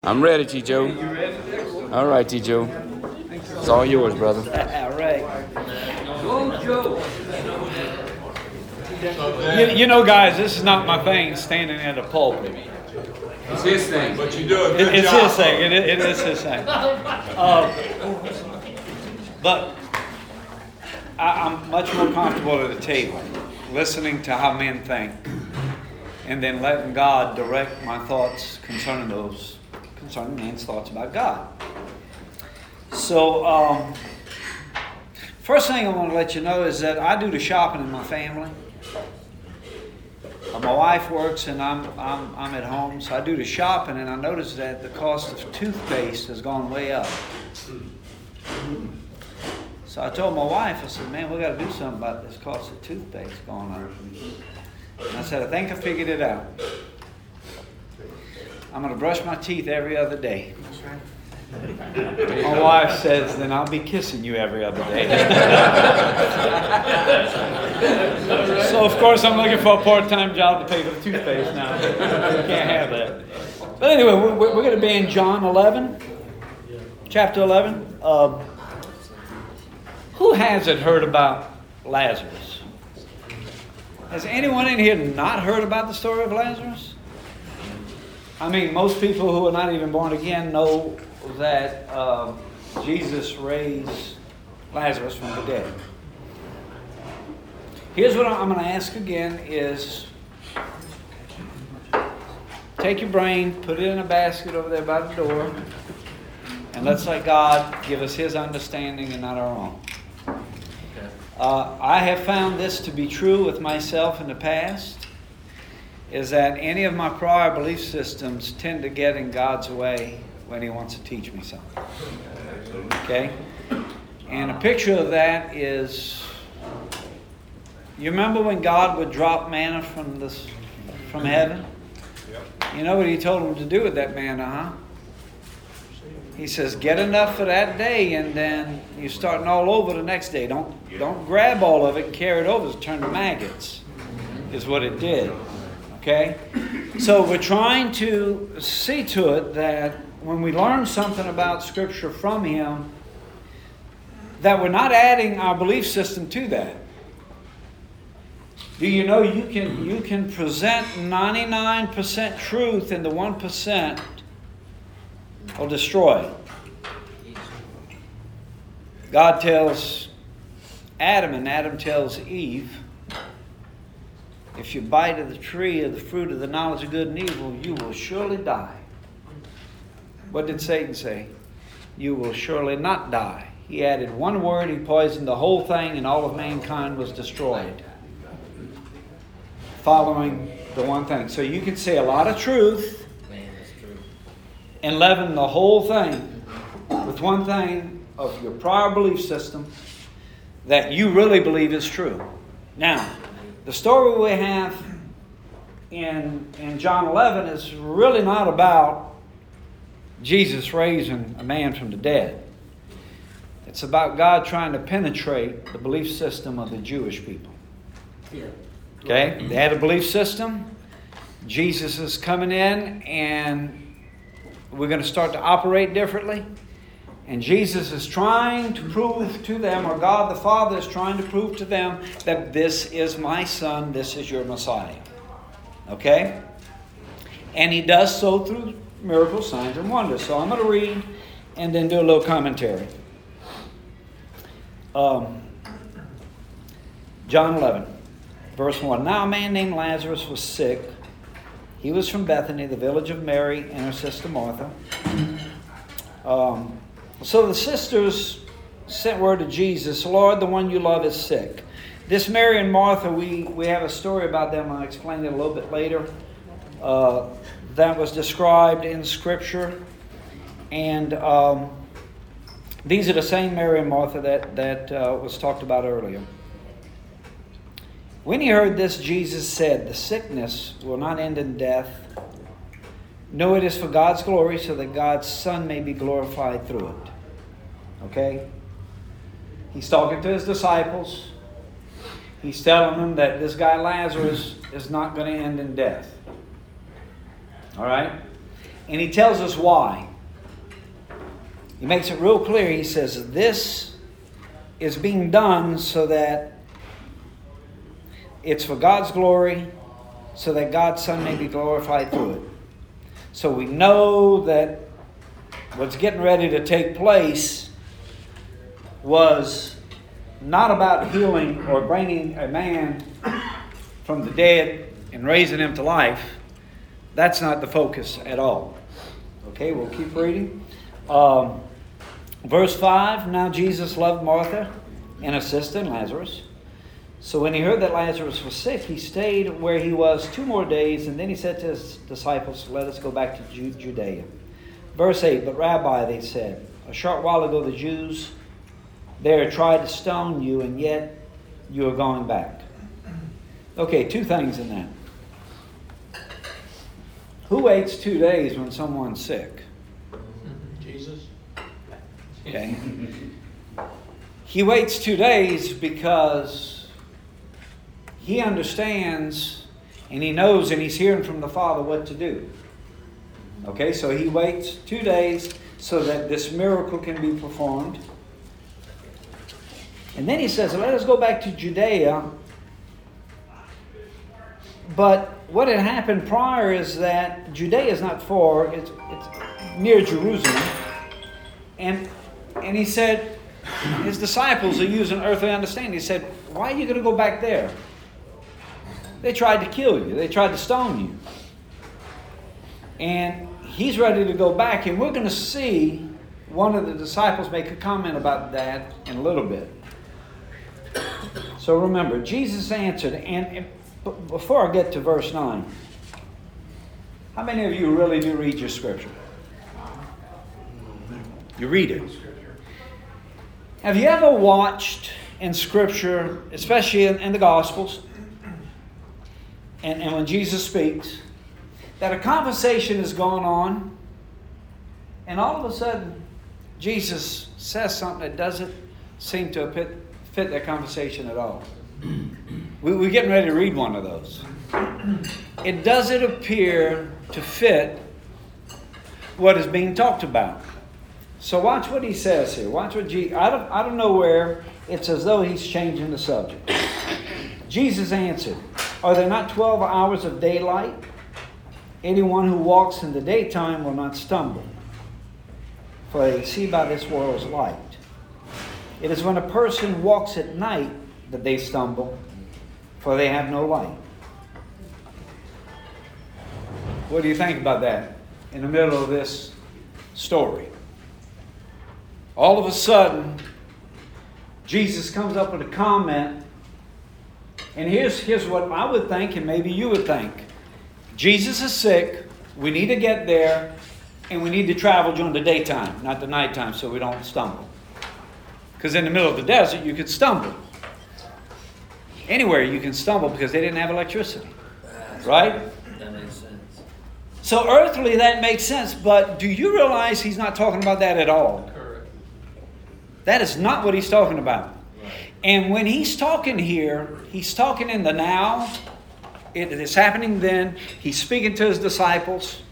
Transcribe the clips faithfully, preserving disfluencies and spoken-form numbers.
I'm ready, T. Joe. You ready? All right, T. Joe. It's all yours, brother. All right. Go, Joe. You, you know, guys, this is not my thing, standing at a pulpit. It's his thing. But you do a good It, it's job. his thing. It, it is his thing. Uh, but I, I'm much more comfortable at a table, listening to how men think, and then letting God direct my thoughts concerning those, concerning men's thoughts about God. So, um, first thing I want to let you know is that I do the shopping in my family. Uh, my wife works and I'm, I'm I'm at home, so I do the shopping, and I noticed that the cost of toothpaste has gone way up. So I told my wife, I said, man, we got to do something about this cost of toothpaste going up. And I said, I think I figured it out. I'm going to brush my teeth every other day. My wife says, then I'll be kissing you every other day. So, of course, I'm looking for a part-time job to pay for the toothpaste now. We can't have that. But anyway, we're, we're going to be in John eleven, chapter eleven. Uh, who hasn't heard about Lazarus? Has anyone in here not heard about the story of Lazarus? I mean, most people who are not even born again know that uh, Jesus raised Lazarus from the dead. Here's what I'm going to ask again is, take your brain, put it in a basket over there by the door, and let's let God give us His understanding and not our own. Uh, I have found this to be true with myself in the past, is that any of my prior belief systems tend to get in God's way when He wants to teach me something. Okay? And a picture of that is, you remember when God would drop manna from this, from heaven? You know what He told him to do with that manna, huh? He says, get enough for that day, and then you're starting all over the next day. Don't, don't grab all of it and carry it over. It'll turn to maggots, is what it did. Okay? So we're trying to see to it that when we learn something about Scripture from Him, that we're not adding our belief system to that. Do you know you can you can present ninety-nine percent truth and the one percent will destroy it. God tells Adam, and Adam tells Eve, if you bite of the tree of the fruit of the knowledge of good and evil, you will surely die. What did Satan say? You will surely not die. He added one word, he poisoned the whole thing, and all of mankind was destroyed. Following the one thing. So you can say a lot of truth and leaven the whole thing with one thing of your prior belief system that you really believe is true. Now, the story we have in, in John eleven is really not about Jesus raising a man from the dead. It's about God trying to penetrate the belief system of the Jewish people. Okay? They had a belief system. Jesus is coming in, and we're going to start to operate differently. And Jesus is trying to prove to them, or God the Father is trying to prove to them, that this is my Son, this is your Messiah. Okay? And He does so through miracles, signs, and wonders. So I'm going to read and then do a little commentary. Um, John eleven, verse one. Now a man named Lazarus was sick. He was from Bethany, the village of Mary and her sister Martha. Um, so the sisters sent word to Jesus, Lord, the one you love is sick. This Mary and Martha, we, we have a story about them. I'll explain it a little bit later. Uh, that was described in Scripture. And um, these are the same Mary and Martha that, that uh, was talked about earlier. When He heard this, Jesus said, the sickness will not end in death. No, it is for God's glory, so that God's Son may be glorified through it. Okay? He's talking to His disciples. He's telling them that this guy Lazarus is not going to end in death. All right? And he tells us why. He makes it real clear. He says, this is being done so that it's for God's glory, so that God's Son may be glorified through it. So we know that what's getting ready to take place was not about healing or bringing a man from the dead and raising him to life. That's not the focus at all. Okay, we'll keep reading. Um, verse five, now Jesus loved Martha and her sister and Lazarus. So when he heard that Lazarus was sick, he stayed where he was two more days, and then he said to his disciples, let us go back to Ju- Judea. Verse eight, but Rabbi, they said, a short while ago the Jews there tried to stone you, and yet you are going back. Okay, two things in that. Who waits two days when someone's sick? Jesus. Okay. He waits two days because he understands and he knows and he's hearing from the Father what to do. Okay, so he waits two days so that this miracle can be performed. And then he says, let us go back to Judea. But what had happened prior is that Judea is not far, it's, it's near Jerusalem. And, and he said, his disciples are using earthly understanding. He said, why are you going to go back there? They tried to kill you. They tried to stone you. And he's ready to go back. And we're going to see one of the disciples make a comment about that in a little bit. So remember, Jesus answered. And, and before I get to verse nine, how many of you really do read your scripture? You read it. Have you ever watched in scripture, especially in, in the Gospels, and, and when Jesus speaks, that a conversation is going on, and all of a sudden, Jesus says something that doesn't seem to fit, fit that conversation at all? We, we're getting ready to read one of those. It doesn't appear to fit what is being talked about. So watch what he says here. Watch what Jesus, I don't, I don't know where, it's as though he's changing the subject. Jesus answered, are there not twelve hours of daylight? Anyone who walks in the daytime will not stumble, for they see by this world's light. It is when a person walks at night that they stumble, for they have no light. What do you think about that in the middle of this story? All of a sudden, Jesus comes up with a comment, and here's, here's what I would think, and maybe you would think. Jesus is sick, we need to get there, and we need to travel during the daytime, not the nighttime, so we don't stumble. Because in the middle of the desert, you could stumble. Anywhere you can stumble because they didn't have electricity. Right? That makes sense. So earthly, that makes sense, but do you realize he's not talking about that at all? Correct. That is not what he's talking about. Right. And when he's talking here, he's talking in the now. It is happening then. He's speaking to his disciples.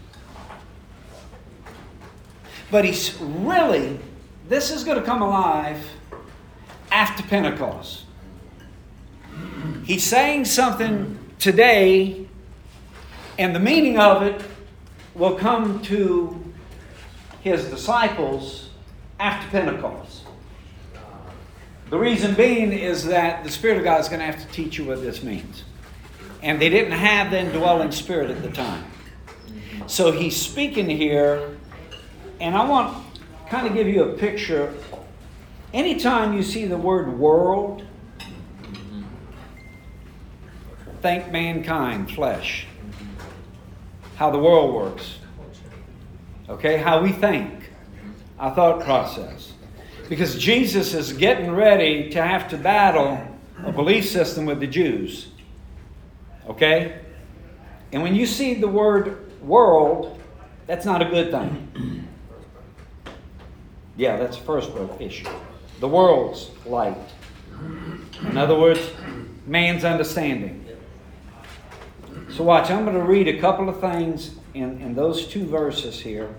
But he's really, this is going to come alive after Pentecost. He's saying something today, and the meaning of it will come to his disciples after Pentecost. The reason being is that the Spirit of God is going to have to teach you what this means. And they didn't have the indwelling Spirit at the time. So he's speaking here, and I want to kind of give you a picture. Anytime you see the word world, think mankind, flesh. How the world works. Okay, how we think. Our thought process. Because Jesus is getting ready to have to battle a belief system with the Jews. Okay? And when you see the word world, that's not a good thing. Yeah, that's the first issue. The world's light. In other words, man's understanding. So watch, I'm going to read a couple of things in, in those two verses here.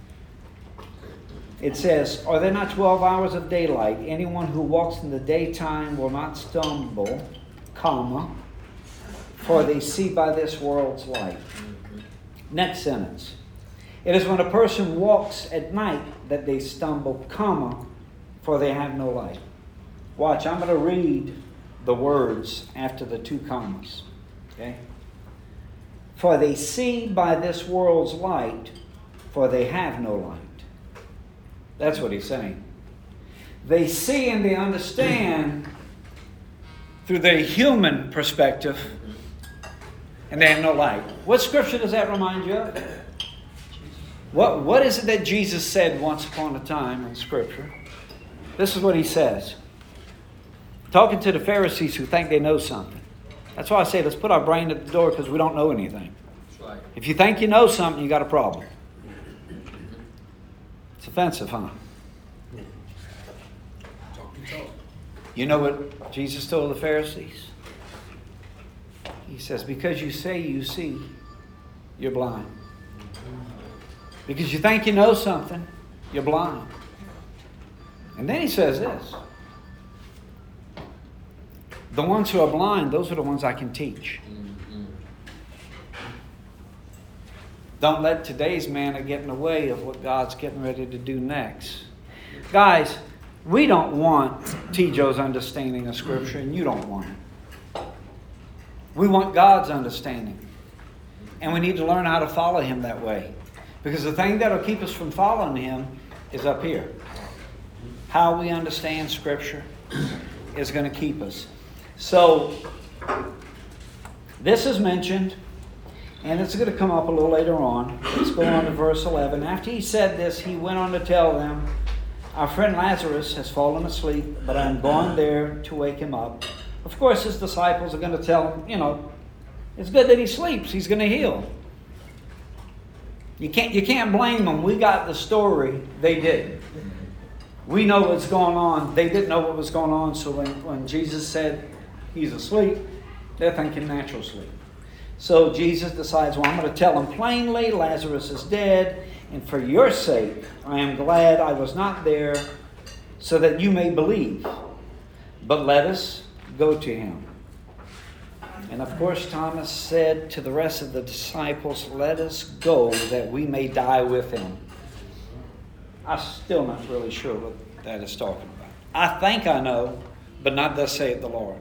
It says, are there not twelve hours of daylight? Anyone who walks in the daytime will not stumble, comma, for they see by this world's light. Next sentence. It is when a person walks at night that they stumble, comma, for they have no light. Watch, I'm going to read the words after the two commas. Okay? For they see by this world's light, for they have no light. That's what he's saying. They see and they understand through their human perspective, and they have no light. What scripture does that remind you of? What, what is it that Jesus said once upon a time in Scripture? This is what he says. Talking to the Pharisees who think they know something. That's why I say let's put our brain at the door, because we don't know anything. That's right. If you think you know something, you got a problem. It's offensive, huh? You know what Jesus told the Pharisees? He says, because you say you see, you're blind. Because you think you know something, you're blind. And then he says this. The ones who are blind, those are the ones I can teach. Don't let today's manna get in the way of what God's getting ready to do next. Guys, we don't want T. Joe's understanding of Scripture, and you don't want it. We want God's understanding. And we need to learn how to follow Him that way. Because the thing that will keep us from following Him is up here. How we understand Scripture is going to keep us. So, this is mentioned, and it's going to come up a little later on. Let's go on to verse eleven. After he said this, he went on to tell them, our friend Lazarus has fallen asleep, but I'm going there to wake him up. Of course, his disciples are going to tell him, you know, it's good that he sleeps. He's going to heal. You can't, you can't blame them. We got the story. They didn't. We know what's going on. They didn't know what was going on. So when, when Jesus said he's asleep, they're thinking natural sleep. So Jesus decides, well, I'm going to tell them plainly, Lazarus is dead. And for your sake, I am glad I was not there so that you may believe. But let us go to him. And of course, Thomas said to the rest of the disciples, let us go that we may die with him. I'm still not really sure what that is talking about. I think I know, but not thus saith the Lord.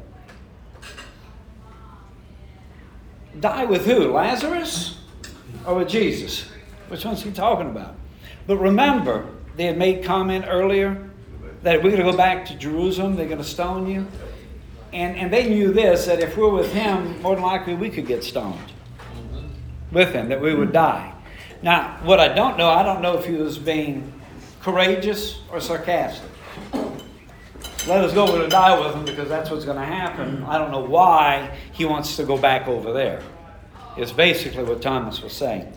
Die with who? Lazarus or with Jesus? Which one's he talking about? But remember, they had made comment earlier that we're going to go back to Jerusalem, they're going to stone you. And, and they knew this, that if we're with him, more than likely we could get stoned with him, that we would die. Now, what I don't know, I don't know if he was being courageous or sarcastic. Let us go to die with him because that's what's going to happen. I don't know why he wants to go back over there. It's basically what Thomas was saying.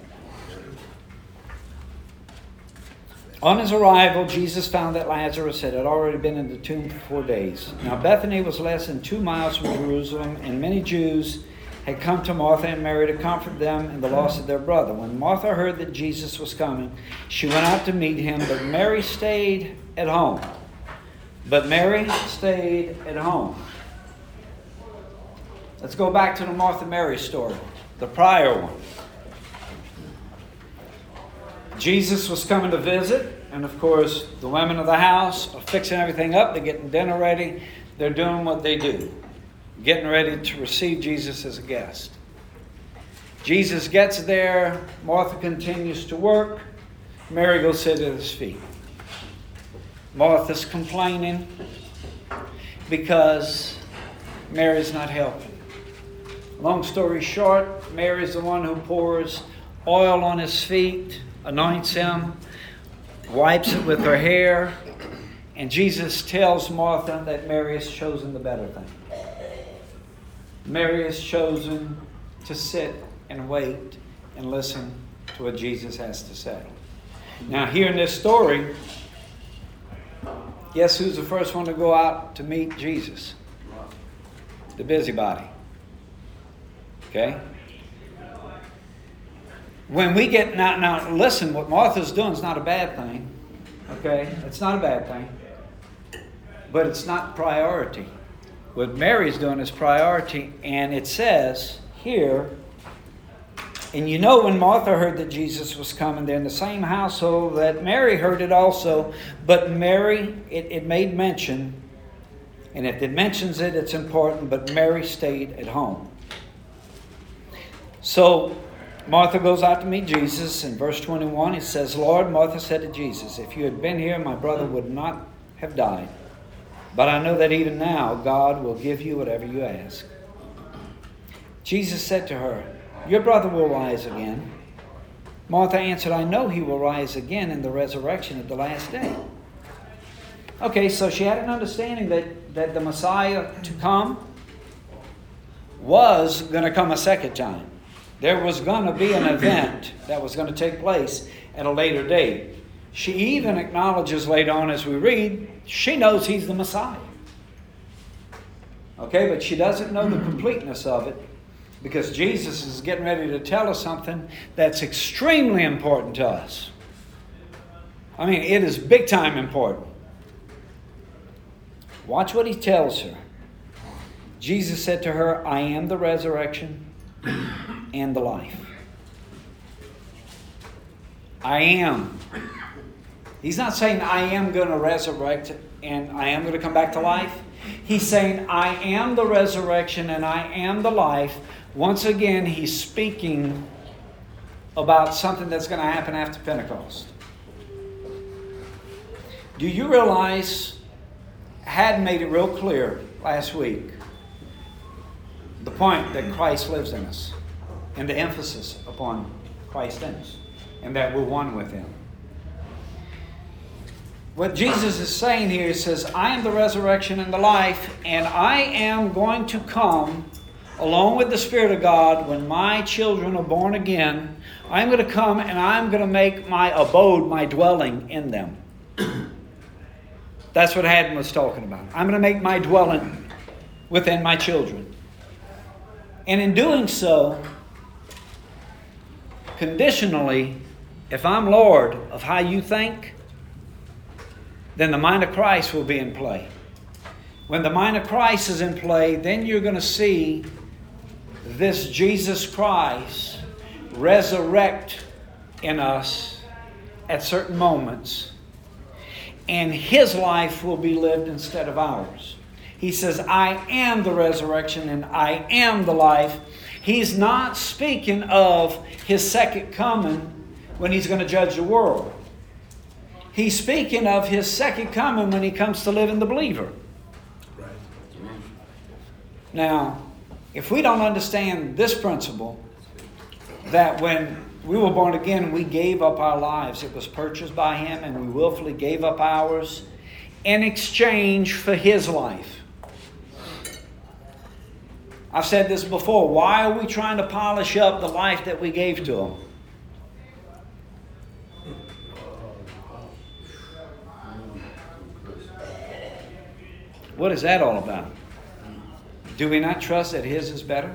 On his arrival, Jesus found that Lazarus had already been in the tomb for four days. Now Bethany was less than two miles from Jerusalem, and many Jews had come to Martha and Mary to comfort them in the loss of their brother. When Martha heard that Jesus was coming, she went out to meet him, but Mary stayed at home. But Mary stayed at home. Let's go back to the Martha-Mary story, the prior one. Jesus was coming to visit, and of course, the women of the house are fixing everything up. They're getting dinner ready. They're doing what they do, getting ready to receive Jesus as a guest. Jesus gets there. Martha continues to work. Mary goes sit at his feet. Martha's complaining because Mary's not helping. Long story short, Mary's the one who pours oil on his feet, anoints him, wipes it with her hair, and Jesus tells Martha that Mary has chosen the better thing. Mary has chosen to sit and wait and listen to what Jesus has to say. Now, here in this story, guess who's the first one to go out to meet Jesus? The busybody. Okay? when we get, now, now listen, what Martha's doing is not a bad thing. Okay? It's not a bad thing. But it's not priority. What Mary's doing is priority. And it says here, and you know when Martha heard that Jesus was coming, they're in the same household that Mary heard it also. But Mary, it, it made mention, and if it mentions it, it's important, but Mary stayed at home. So Martha goes out to meet Jesus. In verse twenty-one, it says, Lord, Martha said to Jesus, if you had been here, my brother would not have died. But I know that even now God will give you whatever you ask. Jesus said to her, your brother will rise again. Martha answered, I know he will rise again in the resurrection at the last day. Okay, so she had an understanding that, that the Messiah to come was going to come a second time. There was going to be an event that was going to take place at a later date. She even acknowledges later on as we read, she knows he's the Messiah. Okay, but she doesn't know the completeness of it because Jesus is getting ready to tell us something that's extremely important to us. I mean, it is big time important. Watch what he tells her. Jesus said to her, I am the resurrection and the life. I am. He's not saying I am going to resurrect and I am going to come back to life. He's saying I am the resurrection and I am the life. Once again, he's speaking about something that's going to happen after Pentecost. Do you realize, I had made it real clear last week, the point that Christ lives in us and the emphasis upon Christ in us and that we're one with him. What Jesus is saying here, he says, I am the resurrection and the life, and I am going to come along with the Spirit of God when my children are born again. I'm going to come and I'm going to make my abode, my dwelling in them. That's what Haddon was talking about. I'm going to make my dwelling within my children. And in doing so, conditionally, if I'm Lord of how you think, then the mind of Christ will be in play. When the mind of Christ is in play, then you're going to see this Jesus Christ resurrect in us at certain moments, and his life will be lived instead of ours. He says, I am the resurrection and I am the life. He's not speaking of his second coming when he's going to judge the world. He's speaking of his second coming when he comes to live in the believer. Right. Now, if we don't understand this principle, that when we were born again, we gave up our lives. It was purchased by him, and we willfully gave up ours in exchange for his life. I've said this before. Why are we trying to polish up the life that we gave to him? What is that all about? Do we not trust that his is better?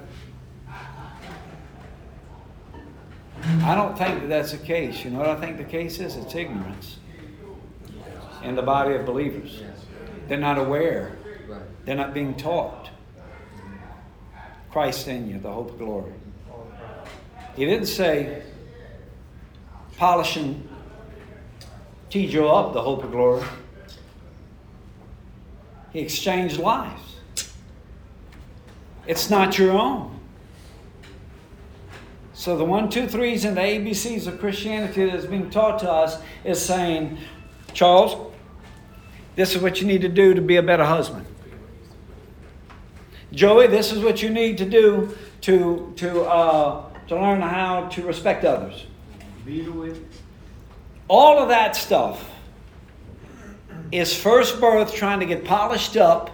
I don't think that that's the case. You know what I think the case is? It's ignorance in the body of believers. They're not aware. They're not being taught. Christ in you, the hope of glory. He didn't say polishing T. Joe up, the hope of glory. He exchanged lives. It's not your own. So the one, two, threes and the A B Cs of Christianity that is being taught to us is saying, Charles, this is what you need to do to be a better husband. Joey, this is what you need to do to, to, uh, to learn how to respect others. All of that stuff is first birth trying to get polished up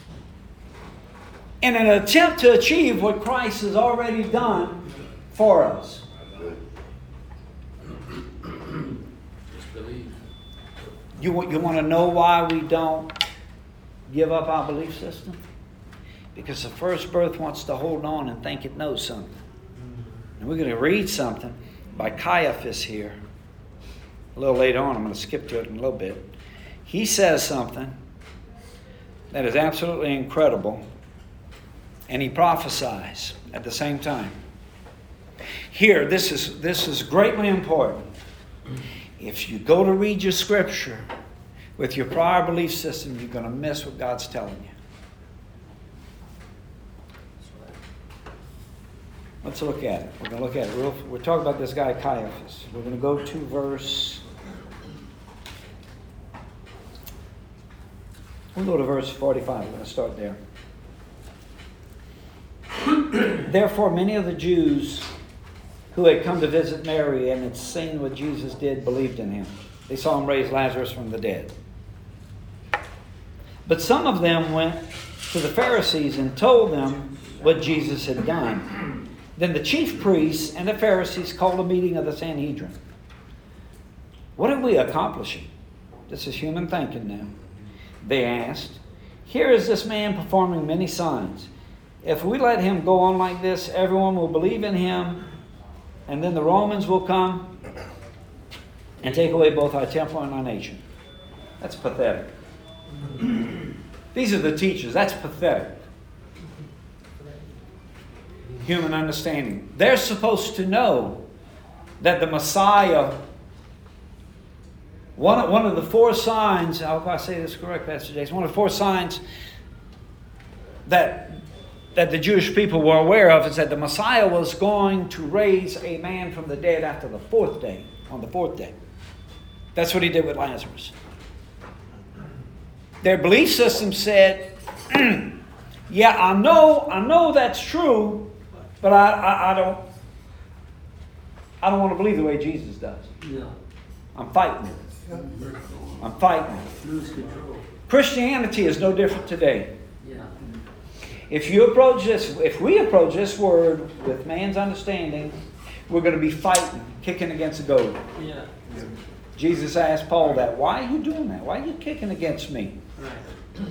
in an attempt to achieve what Christ has already done for us. Just believe. You, you want to know why we don't give up our belief system? Because the first birth wants to hold on and think it knows something. And we're going to read something by Caiaphas here. A little later on, I'm going to skip to it in a little bit. He says something that is absolutely incredible, and he prophesies at the same time. Here, this is this is greatly important. If you go to read your scripture with your prior belief system, you're going to miss what God's telling you. Let's look at it. We're going to look at it. Real, we're talking about this guy Caiaphas. We're going to go to verse... We'll go to verse forty-five. We're going to start there. Therefore, many of the Jews who had come to visit Mary and had seen what Jesus did believed in him. They saw him raise Lazarus from the dead. But some of them went to the Pharisees and told them what Jesus had done. Then the chief priests and the Pharisees called a meeting of the Sanhedrin. What are we accomplishing? This is human thinking now. They asked, here is this man performing many signs. If we let him go on like this, everyone will believe in him, and then the Romans will come and take away both our temple and our nation. That's pathetic. These are the teachers. That's pathetic. Human understanding. They're supposed to know that the Messiah, one, one of the four signs, I hope I say this correct, Pastor Jason, one of the four signs that that the Jewish people were aware of is that the Messiah was going to raise a man from the dead after the fourth day, on the fourth day. That's what he did with Lazarus. Their belief system said, yeah, I know, I know that's true, but I, I, I don't I don't want to believe the way Jesus does. Yeah. I'm fighting it. I'm fighting it. Lose control. Christianity is no different today. Yeah. If you approach this, if we approach this word with man's understanding, we're going to be fighting, kicking against the goad. Yeah. Jesus asked Paul that. Why are you doing that? Why are you kicking against me? Right.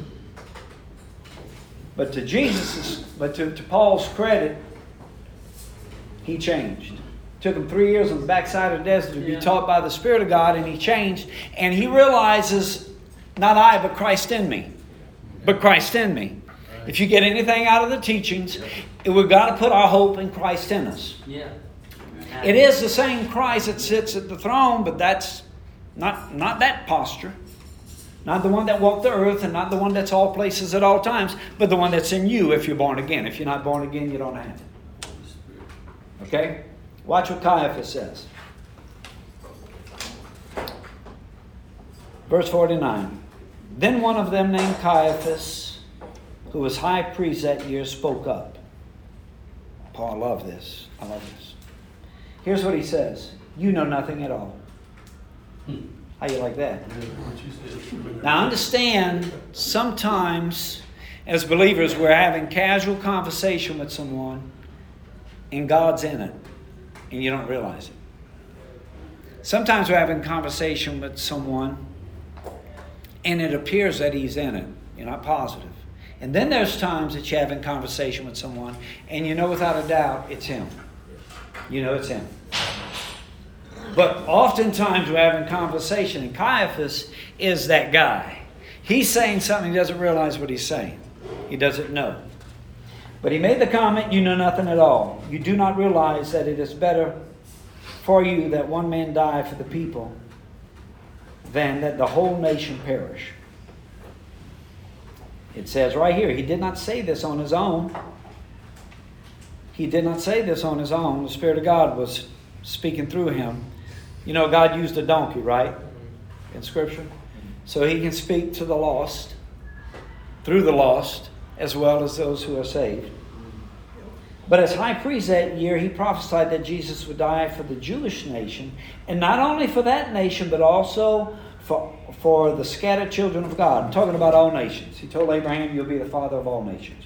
But to Jesus's, but to, to Paul's credit, he changed. Took him three years on the backside of the desert to Yeah. be taught by the Spirit of God, and he changed. And he realizes, not I, but Christ in me. But Christ in me. If you get anything out of the teachings, we've got to put our hope in Christ in us. Yeah. It is the same Christ that sits at the throne, but that's not, not that posture. Not the one that walked the earth, and not the one that's all places at all times, but the one that's in you if you're born again. If you're not born again, you don't have it. Okay? Watch what Caiaphas says. Verse forty-nine. Then one of them named Caiaphas, who was high priest that year, spoke up. Paul, I love this. I love this. Here's what he says. You know nothing at all. How you like that? Now understand, sometimes as believers we're having casual conversation with someone and God's in it and you don't realize it. Sometimes we're having conversation with someone and it appears that he's in it. You're not positive. And then there's times that you're having conversation with someone and you know without a doubt it's him. You know it's him. But oftentimes we're having conversation, and Caiaphas is that guy. He's saying something, he doesn't realize what he's saying. He doesn't know. But he made the comment, you know nothing at all. You do not realize that it is better for you that one man die for the people than that the whole nation perish. It says right here, he did not say this on his own. He did not say this on his own. The Spirit of God was speaking through him. You know, God used a donkey, right? In Scripture. So he can speak to the lost, through the lost, as well as those who are saved. But as high priest that year, he prophesied that Jesus would die for the Jewish nation. And not only for that nation, but also for, for the scattered children of God. I'm talking about all nations. He told Abraham, you'll be the father of all nations.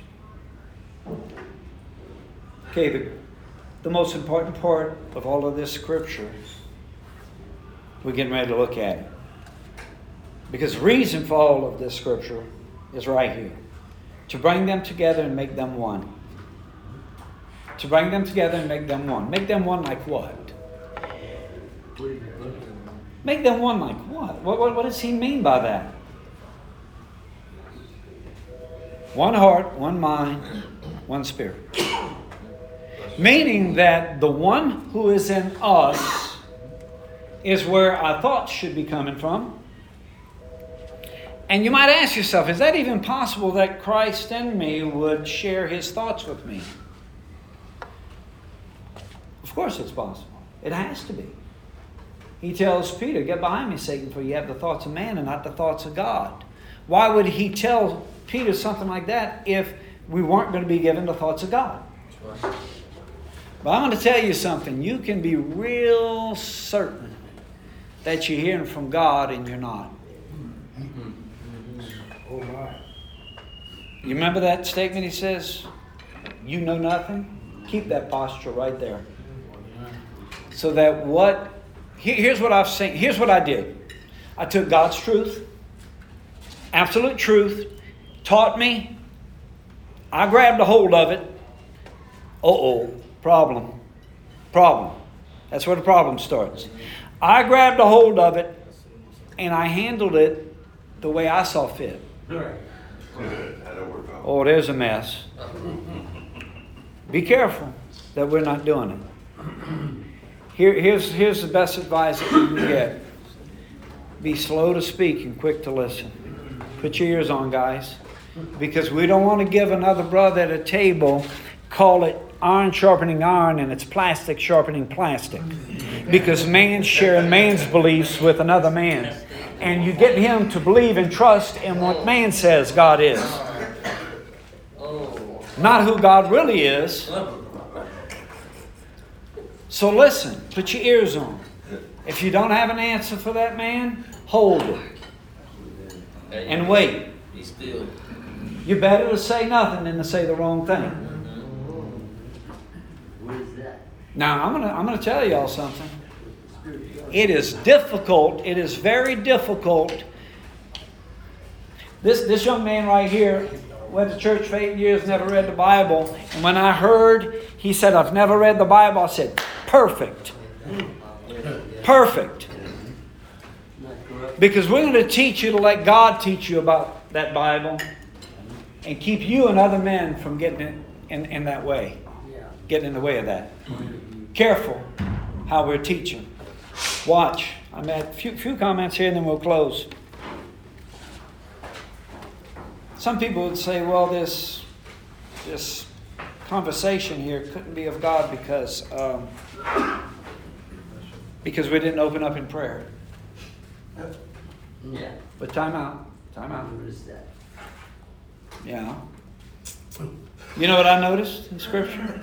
Okay, the, the most important part of all of this scripture, we're getting ready to look at it. Because the reason for all of this scripture is right here. To bring them together and make them one. To bring them together and make them one. Make them one like what? Make them one like what? What, what? what does he mean by that? One heart, one mind, one spirit. Meaning that the one who is in us is where our thoughts should be coming from. And you might ask yourself, is that even possible that Christ in me would share his thoughts with me? Of course it's possible. It has to be. He tells Peter, get behind me, Satan, for you have the thoughts of man and not the thoughts of God. Why would he tell Peter something like that if we weren't going to be given the thoughts of God? But I'm going to tell you something. You can be real certain that you're hearing from God and you're not. Oh my. You remember that statement he says, you know nothing? Keep that posture right there. So that what, here, here's what I've seen, here's what I did. I took God's truth, absolute truth, taught me. I grabbed a hold of it. Uh-oh, problem. Problem. That's where the problem starts. I grabbed a hold of it and I handled it the way I saw fit. Oh, there's a mess. Be careful that we're not doing it. Here, here's, here's the best advice that you can get. Be slow to speak and quick to listen. Put your ears on, guys. Because we don't want to give another brother at a table, call it iron sharpening iron, and it's plastic sharpening plastic. Because man's sharing man's beliefs with another man. And you get him to believe and trust in what man says God is. Not who God really is. So listen, put your ears on. If you don't have an answer for that man, hold it. And wait. Be still. You're better to say nothing than to say the wrong thing. Now, I'm gonna I'm gonna tell y'all something. It is difficult. It is very difficult. This this young man right here went to church for eight years, never read the Bible. And when I heard he said, I've never read the Bible, I said, perfect. Perfect. Because we're going to teach you to let God teach you about that Bible and keep you and other men from getting it in, in that way. Getting in the way of that. Careful how we're teaching. Watch. I'm at a few, few comments here and then we'll close. Some people would say, well, this, this conversation here couldn't be of God because, um, because we didn't open up in prayer. Yeah. But time out. Time out. What is that? Yeah. You know what I noticed in Scripture?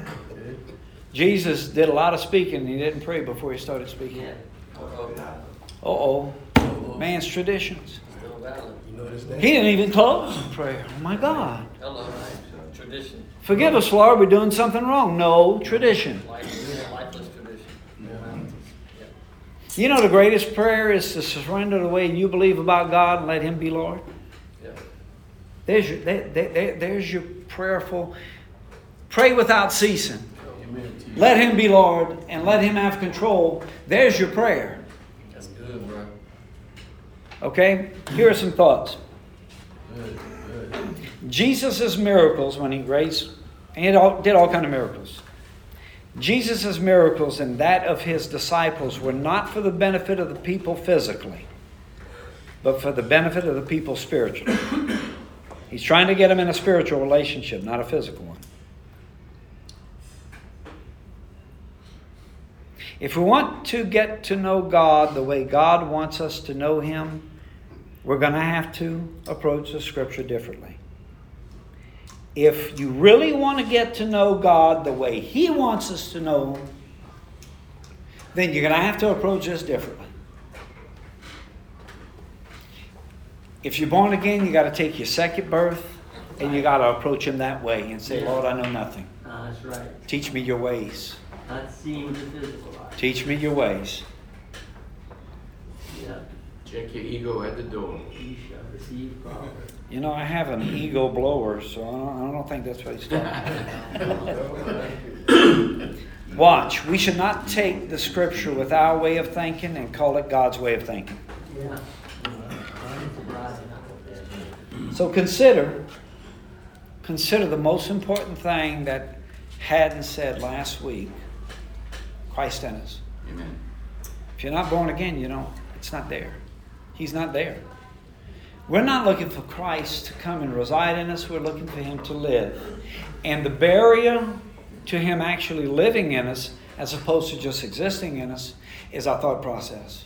Jesus did a lot of speaking. He didn't pray before he started speaking. Yeah. Uh-oh. Man's traditions. Still valid. You notice that? He didn't even close in prayer. Oh my God. Hello. Tradition. Forgive us, Lord, we're doing something wrong. No, tradition. Life, lifeless tradition. You know the greatest prayer is to surrender the way you believe about God and let Him be Lord. Yeah. There's your, there, there, there's your prayerful. Pray without ceasing. Let Him be Lord and let Him have control. There's your prayer. That's good, bro. Okay? Here are some thoughts. Good, good. Jesus' miracles when He raised, and He did all, did all kind of miracles. Jesus' miracles and that of His disciples were not for the benefit of the people physically, but for the benefit of the people spiritually. He's trying to get them in a spiritual relationship, not a physical one. If we want to get to know God the way God wants us to know Him, we're going to have to approach the Scripture differently. If you really want to get to know God the way He wants us to know Him, then you're going to have to approach this differently. If you're born again, you got to take your second birth and you got to approach Him that way and say, Lord, I know nothing. Uh, that's right. Teach me your ways. Not seeing with the physical eye. Teach me your ways. Yeah. Check your ego at the door. You shall receive power. You know, I have an ego blower, so I don't, I don't think that's what he's talking about. Watch. We should not take the Scripture with our way of thinking and call it God's way of thinking. Yeah. So consider, consider the most important thing that Haddon said last week. Christ in us. Amen. If you're not born again, you know, it's not there. He's not there. We're not looking for Christ to come and reside in us. We're looking for Him to live. And the barrier to Him actually living in us, as opposed to just existing in us, is our thought process.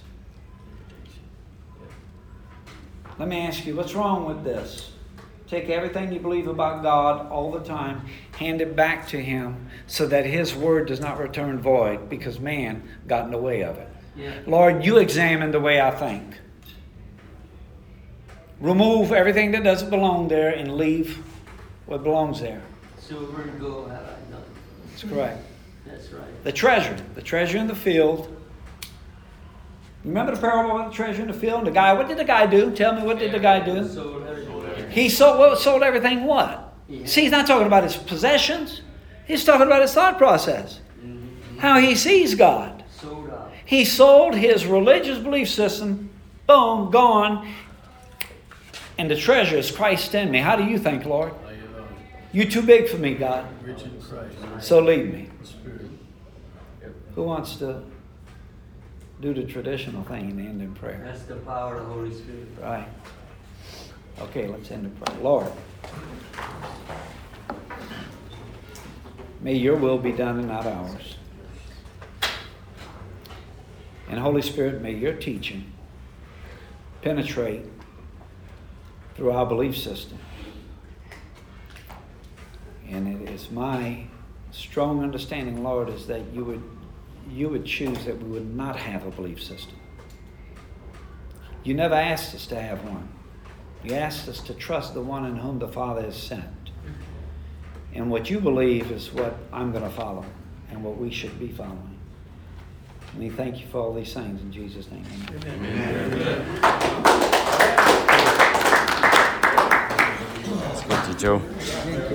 Let me ask you, what's wrong with this? Take everything you believe about God all the time, hand it back to Him so that His word does not return void because man got in the way of it. Yeah. Lord, you examine the way I think. Remove everything that doesn't belong there and leave what belongs there. Silver and gold have I none. That's correct. That's right. The treasure. The treasure in the field. Remember the parable about the treasure in the field? And the guy, what did the guy do? Tell me, what did the guy do? Sold everything. He sold, well, sold everything what? Yeah. See, he's not talking about his possessions. He's talking about his thought process. Mm-hmm. How he sees God. Sold out. He sold his religious belief system. Boom, gone. And the treasure is Christ in me. How do you think, Lord? Lay it on. You're too big for me, God. Rich in Christ. So lead me. The Spirit. Who wants to do the traditional thing and end in prayer? That's the power of the Holy Spirit. Right. Okay, let's end in prayer. Lord, may your will be done and not ours. And Holy Spirit, may your teaching penetrate through our belief system. And it is my strong understanding, Lord, is that you would you would choose that we would not have a belief system. You never asked us to have one. You asked us to trust the one in whom the Father has sent. And what you believe is what I'm going to follow and what we should be following. And we thank you for all these things in Jesus' name. Amen. Amen. That's good, Joe.